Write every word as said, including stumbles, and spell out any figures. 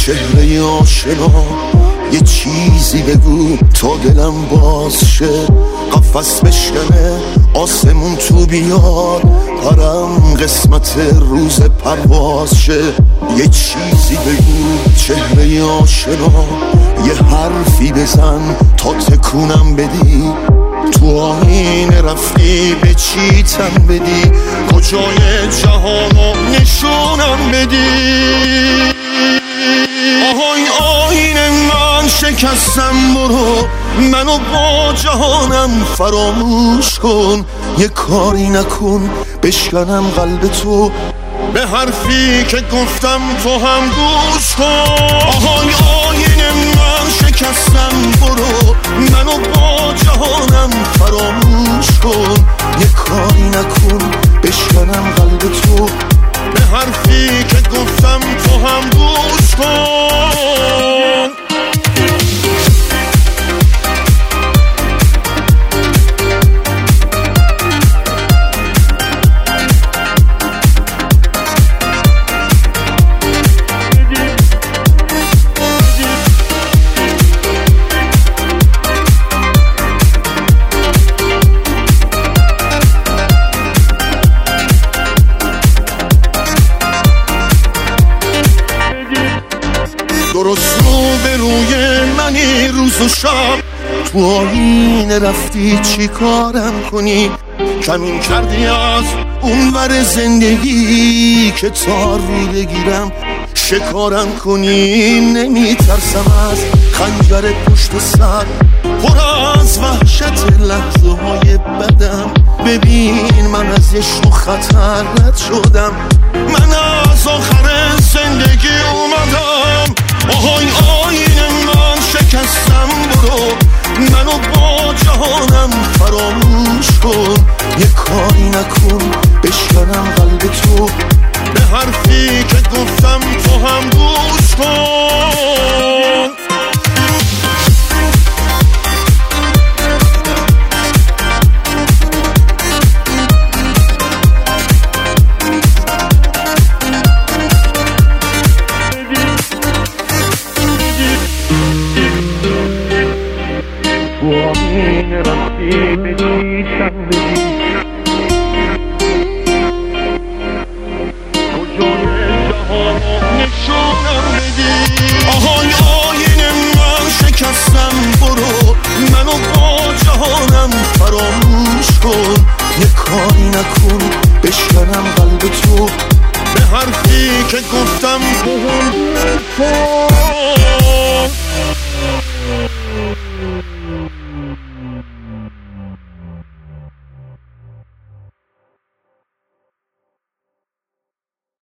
چهره آشنا، یه چیزی بگو تا دلم باز شه. قفس بشکنه آسمون تو بیاد، پرم قسمت روز پرواز شه. یه چیزی بگو چهره آشنا، یه حرفی بزن تا تکونم بدی. تو آینه رفتی به چی تن بدی، کجای جهانو نشونم بدی. آهای آینه من شکستم، برو منو با جهانم فراموش کن. یه کاری نکن بشکنم قلب تو، به حرفی که گفتم تو هم گوش کن. آهای آینه من شکستم، برو منو با جهانم فراموش کن. یه کاری نکن بشکنم قلب تو، به حرفی که گفتم تو هم گوش کن. درست رو به روی منی روز و شب، تو آینه رفتی چی کارم کنی؟ کمین کردی از اونور زندگی که تار رو بگیرم شکارم کنی. نمی ترسم از خنجر پشت سر، پر از وحشت لحظه های بدم. ببین من از عشق و خطر رد شدم، من از آخر زندگی اومدم. آهای آینه من شکستم، برو منو با جهانم فراموش کن. یه کاری نکن بشکنم قلب تو، به حرفی که گفتم تو هم گوش کن. آینه رفتی به چی تن بدی، کجای جهانو نشونم بدی. آهای آینه من شکستم، برو منو با جهانم فراموش کن. یه کاری نکن بشکنم قلب تو، به حرفی که گفتم تو هم